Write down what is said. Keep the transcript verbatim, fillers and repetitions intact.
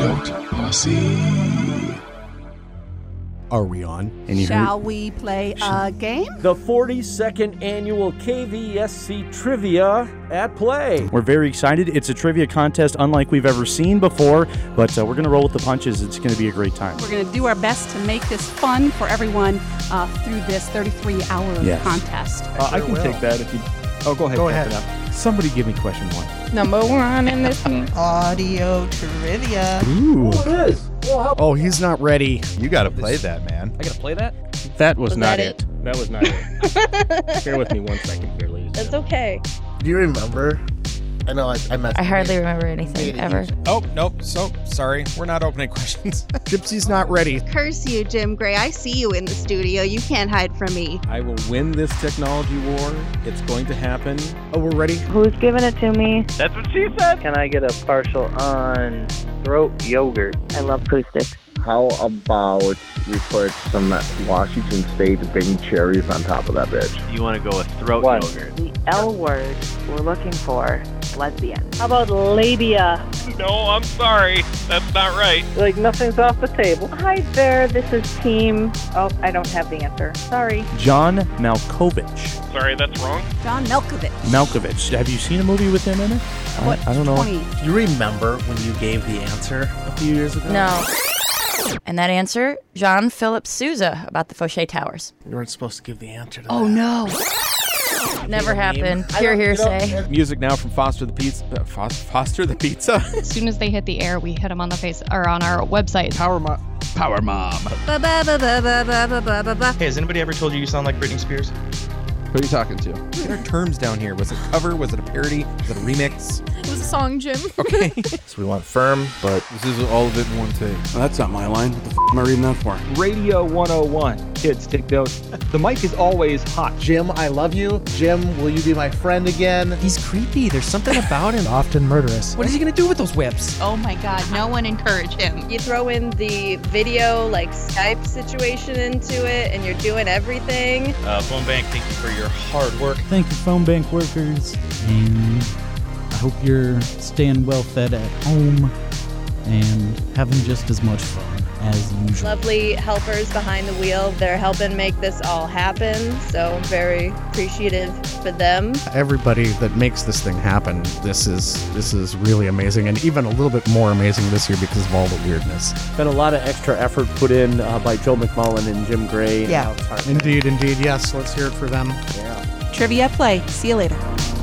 Out Posse. Are we on? And you Shall heard? we play a game? The forty-second annual K V S C Trivia at play. We're very excited. It's a trivia contest unlike we've ever seen before, but uh, we're going to roll with the punches. It's going to be a great time. We're going to do our best to make this fun for everyone uh, through this thirty-three hour Yes. contest. Uh, I can take that if you... Oh, go ahead. Go Captain ahead. Up. Somebody give me question one. Number one in this Audio trivia. Ooh. It is. Oh, he's not ready. You gotta play that, man. I gotta play that? That was, Was not that it. it? That was not it. Bear with me one second here, ladies. That's okay. Do you remember? I know I, I messed I up. hardly remember anything, ever. Oh, nope. So, sorry. We're not opening questions. Gypsy's not ready. Curse you, Jim Gray. I see you in the studio. You can't hide from me. I will win this technology war. It's going to happen. Oh, we're ready? Who's giving it to me? That's what she said. Can I get a partial on throat yogurt? I love acoustics. How about we put some Washington State baking cherries on top of that bitch? You want to go with throat What? yogurt? The L word we're looking for, lesbian. How about labia? No, I'm sorry. That's not right. Like nothing's off the table. Hi there, this is team. Oh, I don't have the answer. Sorry. John Malkovich. Sorry, that's wrong. John Malkovich. Malkovich. Have you seen a movie with him in it? What? I, I don't know. twenty. You remember when you gave the answer a few years ago? No. And that answer, Jean-Philippe Sousa about the Fauché Towers. You weren't supposed to give the answer to Oh, that. no. Never happened. I Hear, don't- you know, hearsay. Music now from Foster the Pizza. Uh, Fos- Foster the Pizza. As soon as they hit the air, we hit them on the face or on our website. Power Mom. Power Mom. Ba ba ba ba ba ba ba ba ba ba. Hey, has anybody ever told you you sound like Britney Spears? Who are you talking to? Get our terms down here. Was it a cover? Was it a parody? Was it a remix? It was a song, Jim. Okay. So we want firm, but This is all of it in one take. Well, that's not my line. What the f*** am I reading that for? Radio one oh one. Kids, take those. The mic is always hot. Jim, I love you. Jim, will you be my friend again? He's creepy. There's something about him. Often murderous. What is he gonna do with those whips? Oh my God, no one encourage him. You throw in the video, like Skype situation into it, and you're doing everything. Uh, Phone Bank, thank you for your hard work. Thank you, phone bank workers, and I hope you're staying well fed at home and having just as much fun as usual. Lovely helpers behind the wheel. They're helping make this all happen. So I'm very appreciative for them. Everybody that makes this thing happen, this is this is really amazing, and even a little bit more amazing this year because of all the weirdness. Been a lot of extra effort put in uh, by Joe McMullen and Jim Gray. Yeah. And Alex Hartman. Indeed, indeed, yes. Let's hear it for them. Yeah. Trivia at play. See you later.